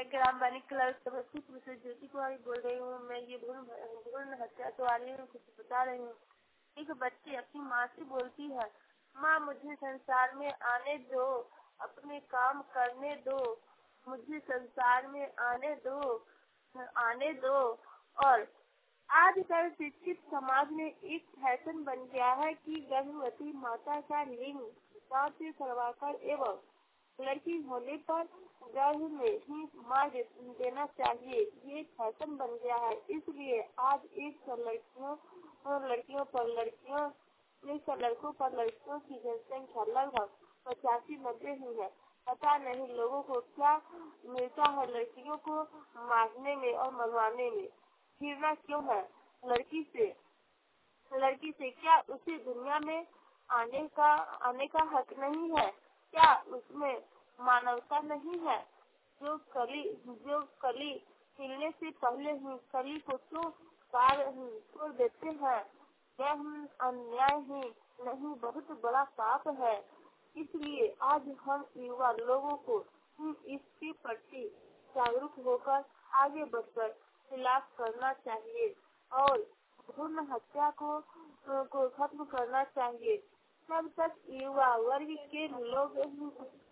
मैं ग्राम वाणी क्लर्क समस्तीपुर से ज्योति कुमारी बोल रही हूँ। मैं ये भ्रूण हत्या के बारे में कुछ बता रही हूँ। एक बच्ची अपनी माँ से बोलती है, माँ मुझे संसार में आने दो, अपने काम करने दो, मुझे संसार में आने दो। और आजकल शिक्षित समाज में एक फैशन बन गया है कि गर्भवती माता का लिंग जांच करवाकर एवं लड़की होने पर गर्भ में ही मार देना चाहिए। ये फैशन बन गया है। इसलिए आज एक लड़कियों पर लड़कियों की जनसंख्या लगभग 85-90 ही है। पता नहीं लोगों को क्या मिलता है लड़कियों को मारने में और मरवाने में। घृणा क्यों है लड़की से? क्या उसे दुनिया में आने का हक नहीं है? क्या उसमें मानवता नहीं है? जो कली खिलने से पहले ही कली को तो तोड़ देते हैं, यह अन्याय ही नहीं बहुत बड़ा पाप है। इसलिए आज हम युवा लोगों को इसके प्रति जागरूक होकर आगे बढ़कर खिलाफ करना चाहिए और भ्रूण हत्या को खत्म करना चाहिए। तब तक युवा वर्ग के लोग